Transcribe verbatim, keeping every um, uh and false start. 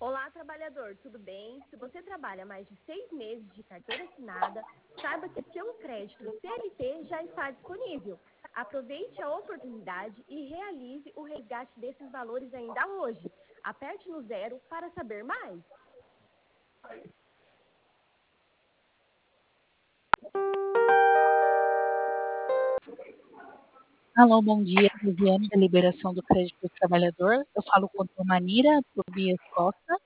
Olá, trabalhador, tudo bem? Se você trabalha mais de seis meses de carteira assinada, saiba que seu crédito C L T já está disponível. Aproveite a oportunidade e realize o resgate desses valores ainda hoje. Aperte no zero para saber mais. Alô, bom dia, Viviane, da Liberação do Crédito do Trabalhador. Eu falo com a Manira Tobias Costa.